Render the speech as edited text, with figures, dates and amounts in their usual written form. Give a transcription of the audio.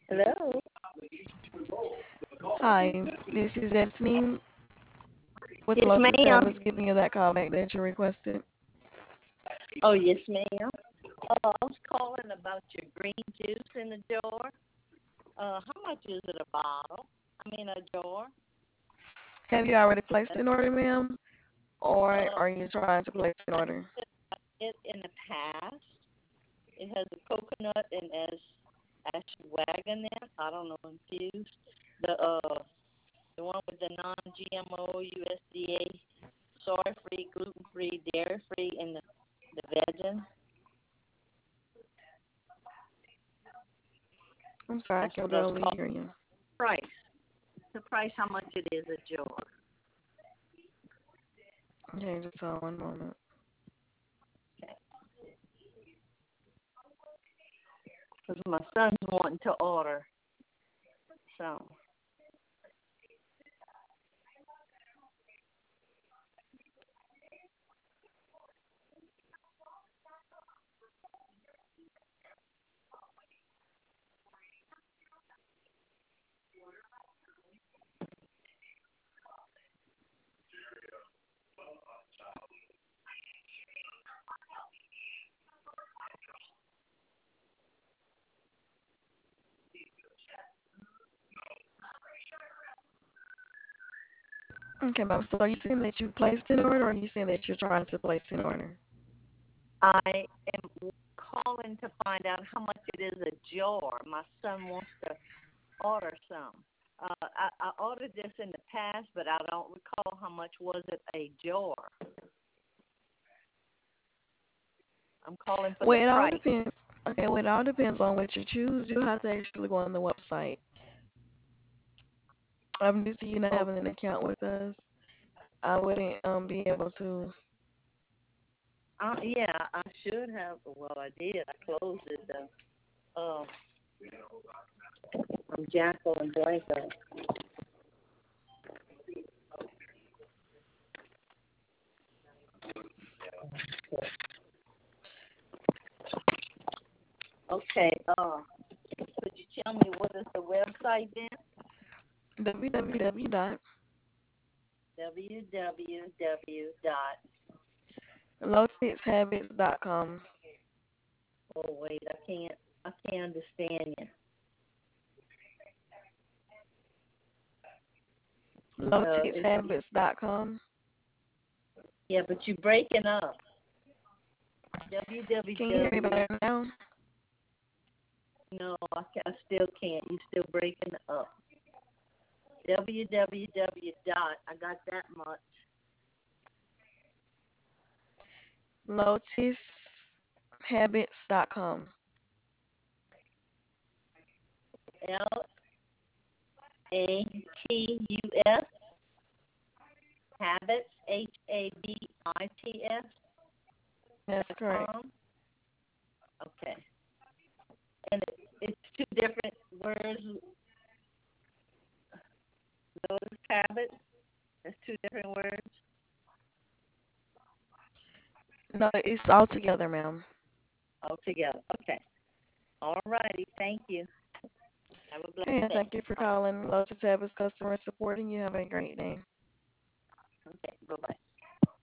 Hello. Hi, this is Esme with Yes, Lotus ma'am. Tablets giving you that call back that you requested. Oh, yes, ma'am. I was calling about your green juice in the jar. How much is it a bottle? I mean, a jar. Have you already placed an order, ma'am? Or Uh, are you trying to place an order? it in the past. It has a coconut and as ashwagandha. I don't know, infused. The one with the non-GMO, USDA, soy-free, gluten-free, dairy-free, and the vegans. I'm sorry, I That's can what I was barely calling. hear you. Price. The price, how much it is a jar. Okay, just hold one moment. Because my son's wanting to order. So, Okay, ma'am. So are you saying that you placed an order or are you saying that you're trying to place an order? I am calling to find out how much it is a jar. My son wants to order some. I ordered this in the past, but I don't recall how much was it a jar. I'm calling for the Well, it all price. depends. Okay, well, it all depends on what you choose. You have to actually go on the website. I'm used to you not Oh, having an account with us. I wouldn't be able to. yeah, I should have. Well, I did. I closed it though. I'm Jacqueline Blanco. Okay. Could you tell me what is the website then? www.lotushabits.com. www. dot. Oh wait, I can't understand you. It's Lotushabits.com. yeah, but you're breaking up. Can you hear me www. better now? No, I still can't. You're still breaking up. www. dot. I got that much. Lotushabits.com. LATUS habits HABITS That's correct. .com. Okay, and it's two different words. Lotus habits. That's two different words No, it's all together, ma'am. altogether. Okay. All righty. Thank you. Have a blessed Okay, and day. thank you for Bye. calling Lotus Habits Customer Support, and you have a great day. Okay. Bye bye.